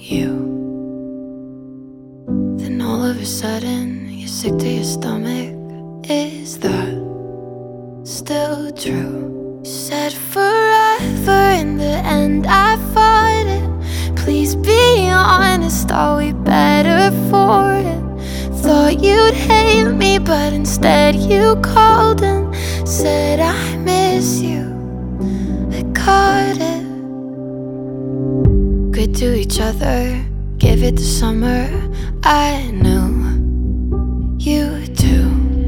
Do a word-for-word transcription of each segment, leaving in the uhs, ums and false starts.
you. Then all of a sudden, you're sick to your stomach. Is that still true? You said forever, in the end I fought it. Please be honest, are we better for it? Thought you'd hate me, but instead you called and said I miss you. I caught it. Good to each other, give it the summer. I knew you too,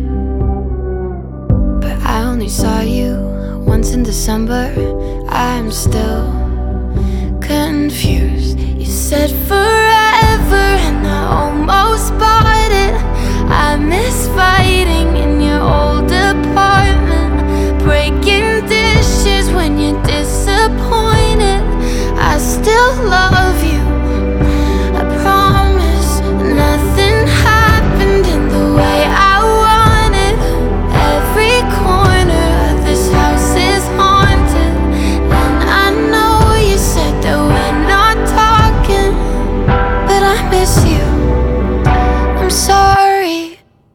but I only saw you once in December. I'm still confused. You said forever and I almost bought it. I miss fighting in your old apartment, breaking dishes when you're disappointed. I still love you, I promise. Nothing happened in the way I wanted. Every corner of this house is haunted, and I know you said that we're not talking, but I miss you. I'm sorry.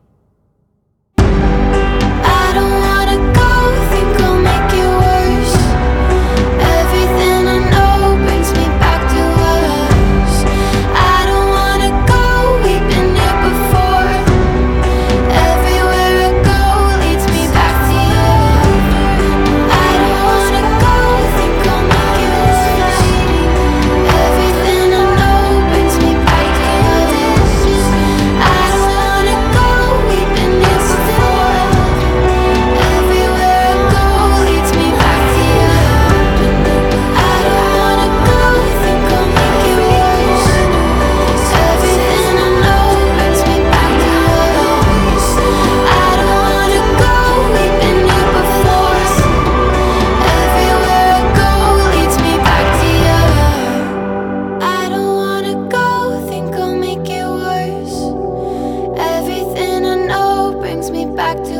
I don't wanna go, think I'll make it worse. Everything I know brings me back to us. I don't wanna go, we've been here before. Everywhere I go leads me back to you. I don't wanna go, think I'll make it worse. Everything I know brings me back to us. I don't wanna go, we've been here before. Everywhere I go leads me back to you. I don't wanna go, think I'll make it worse. Everything I know brings me back to us. I don't wanna go, we've been here before. Everywhere I go leads me back to you. I don't wanna go, think I'll make it worse. Everything I know brings me back to